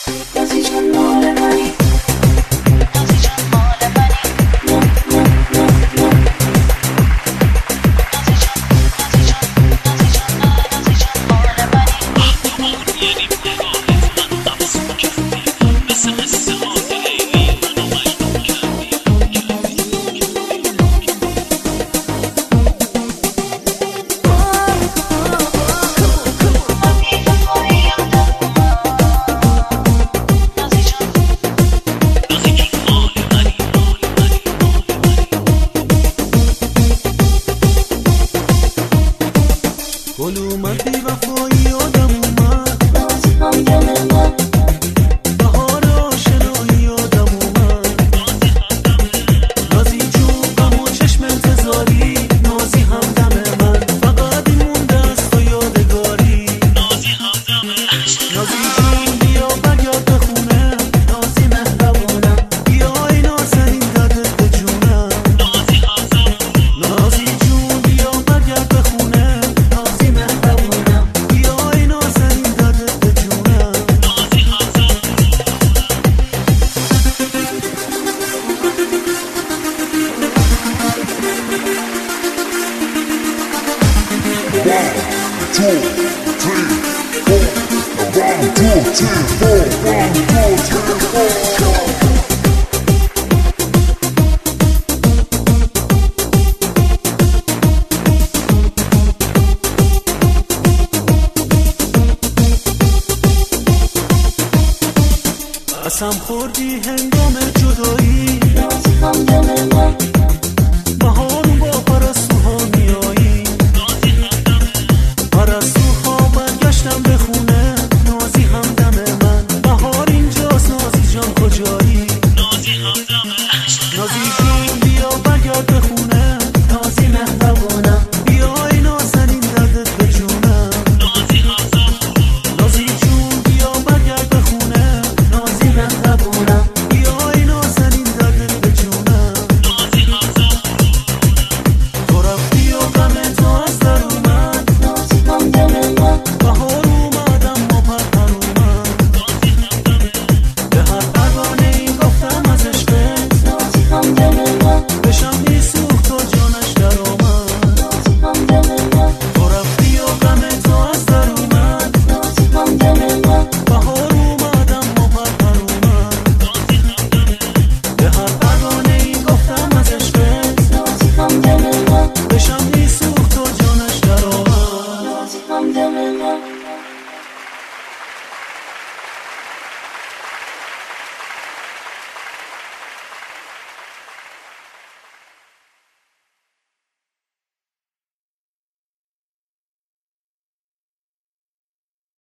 نازی جان مال منی، نازی جان مال منی، نازی جان نازی جان نازی جان نازی جان مال منی. یعنی نگاهت منو افسون کردی، مثل قصه های لیلی منو مجنون کردی. گل اومد بی وفایی آدم اومد، نازی هم دم من، بهار آشنایی آدم اومد. نازی جون غم و چشم انتظاری، نازی هم دم من، فقط این مونده از تو یادگاری. نازی جون بیا برگرد به خونه، نازی مهربونم، بیا ای نازنین دردت به جونم. نازی جون بیا برگرد به خونه، نازی مهربونم، بیا ای نازنین دردت به جونم. قسم خوردی هنگام جدایی، نازی هم دم من،